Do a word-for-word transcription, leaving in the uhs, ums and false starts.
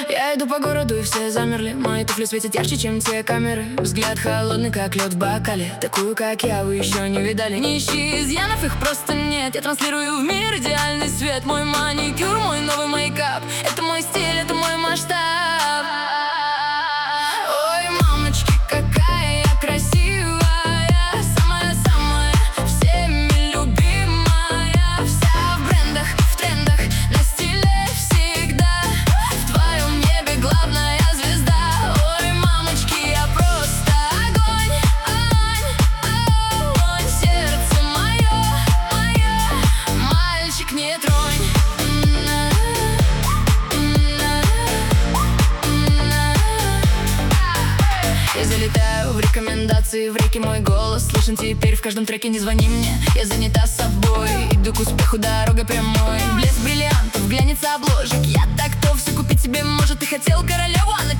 Я иду по городу, и все замерли. Мои туфли светят ярче, чем те камеры. Взгляд холодный, как лед в бокале. Такую, как я, вы еще не видали. Не ищи изъянов, их просто нет. Я транслирую в мир идеальный свет. Мой маникюр, мой новый мейкап. Это мой стиль, это мой масштаб. Ой, мамочки, какая я красивая. Самая-самая, всеми любимая. Вся в брендах, в трендах, на стиле всегда. В твоем небе главная звезда. Ой, мамочки, я просто огонь, огонь, огонь. Сердце мое, мое, мальчик, не тронь. Я залетаю в рекомендации, в реки мой голос слышен теперь в каждом треке. Не звони мне, я занята собой. Иду к успеху, дорога прямой. Блеск бриллиантов, глянец обложек. Я так, кто все купить себе может. Ты хотел королеву, она